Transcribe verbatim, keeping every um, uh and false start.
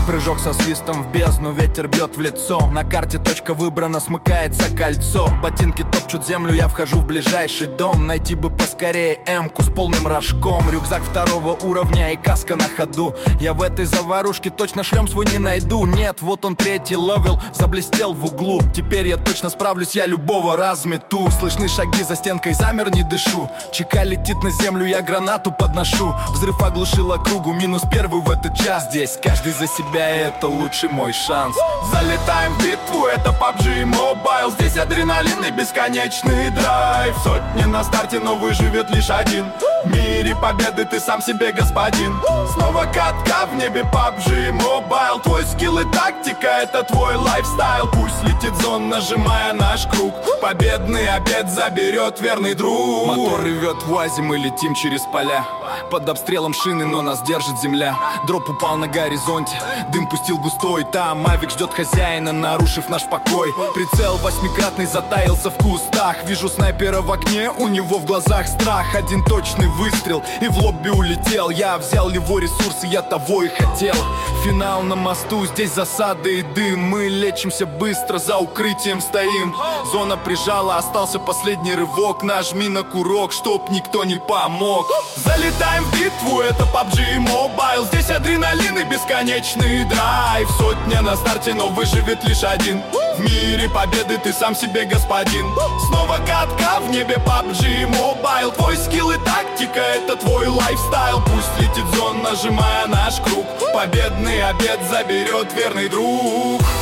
Прыжок со свистом в бездну, ветер бьет в лицо. На карте точка выбрана, смыкается кольцо. Ботинки топчут землю, я вхожу в ближайший дом. Найти бы поскорее М-ку с полным рожком. Рюкзак второго уровня и каска на ходу. Я в этой заварушке точно шлем свой не найду. Нет, вот он третий левел, заблестел в углу. Теперь я точно справлюсь, я любого размету. Слышны шаги за стенкой, замер, не дышу. Чека летит на землю, я гранату подношу. Взрыв оглушил округу, минус первый в этот час. Здесь каждый за себя, и это лучший мой шанс. Залетаем в битву, это пабджи Mobile. Здесь адреналин и бесконечный драйв. Сотни на старте, но выживет лишь один. В мире победы ты сам себе господин. Снова катка в небе, пабджи Mobile. Твой скилл и тактика, это твой лайфстайл. Пусть летит зон, нажимая наш круг. Победный обед заберет верный друг. Мотор ревет в УАЗе, мы летим через поля. Под обстрелом шины, но нас держит земля. Дроп упал на горизонте, дым пустил густой. Там Мавик ждет хозяина, нарушив наш покой. Прицел восьмикратный затаился в кустах. Вижу снайпера в окне, у него в глазах страх. Один точный выстрел и в лобби улетел. Я взял его ресурсы, я того и хотел. Финал на мосту, здесь засады и дым. Мы лечимся быстро, за укрытием стоим. Зона прижала, остался последний рывок. Нажми на курок, чтоб никто не помог. Залетаем в битву, это пабджи Mobile. Здесь адреналин и бесконечный драйв. Сотня на старте, но выживет лишь один. В мире победы ты сам себе господин. Снова катка в небе, пабджи Mobile. Твой скилл и тактика, это твой лайфстайл. Пусть летит зон, нажимая наш круг. Победный обед заберет верный друг.